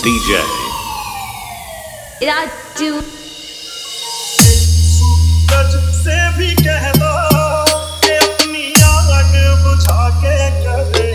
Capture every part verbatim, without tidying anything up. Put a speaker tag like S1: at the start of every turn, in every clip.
S1: D J
S2: Raju
S3: सूरज से भी कह दो कि अपनी आग बुझा के करे,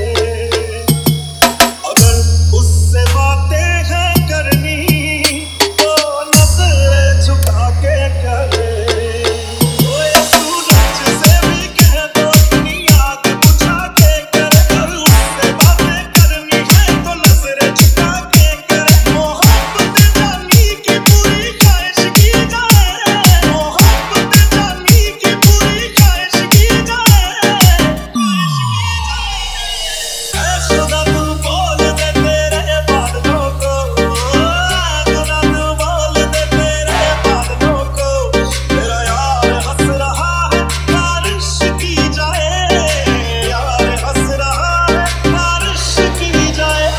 S3: अगर उससे बातें हैं करनी तो नजर झुका के करे। ओए सूरज से भी कह दो अपनी आग बुझा के करे, अगर उससे बातें करनी है तो नजर झुका के करे। मोहब्बत जानी की पूरी ख्वाहिश की जाए, मोहब्बत जानी की पूरी ख्वाहिश की जाए, ख्वाहिश की जाए। ऐ खुदा तू बोल दे तेरे बादलों को, खुदा तू बोल दे तेरे बादलों को, मेरा यार हंस रहा है बारिश की जाए, यार हंस रहा है बारिश की जाए।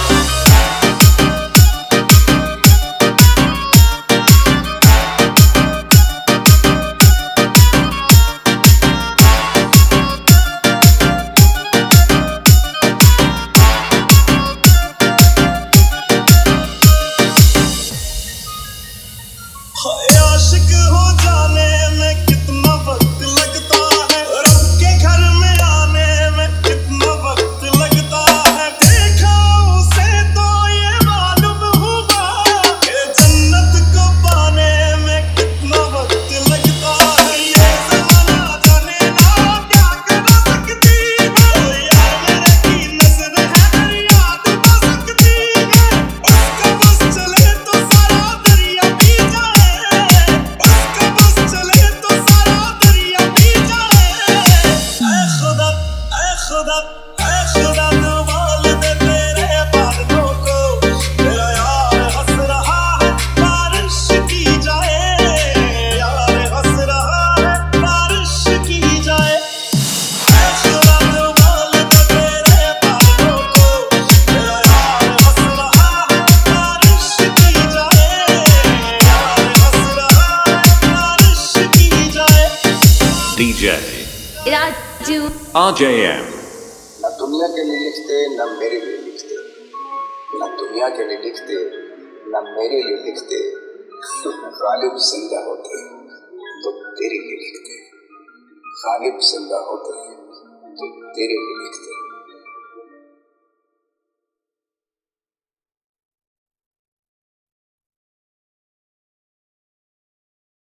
S3: हाय आशिक हो जाने में कितना वक्त लगता है, रब के घर में आने में कितना वक्त लगता है। देखा उसे तो ये मालूम हुआ कि जन्नत को पाने में कितना वक्त लगता है। ये ज़माना जाने ना क्या कर सकती है, यार मेरे की नज़र है मेरी याद हो सकती है। उसका बस चले तो सारा दरिया पी जाए, उसका बस चले तो सारा दरिया पी जाए। ऐ खुदा ऐ खुदा ऐ खुदा तू बोल दे तेरे बादलों को, मेरा यार हंस रहा है बारिश की जाए, यार हंस रहा है बारिश की जाए। ऐ खुदा तू बोल दे तेरे बादलों को, मेरा यार हंस रहा है बारिश की जाए, यार हंस रहा है बारिश की जाए।
S1: D J
S2: Raju
S1: R J M
S4: न दुनिया के लिए लिखते न मेरे लिए लिखते, न दुनिया के लिए लिखते न मेरे लिए लिखते, गालिब जिंदा होते तो तेरे लिए लिखते, गालिब जिंदा होते तो तेरे लिए लिखते।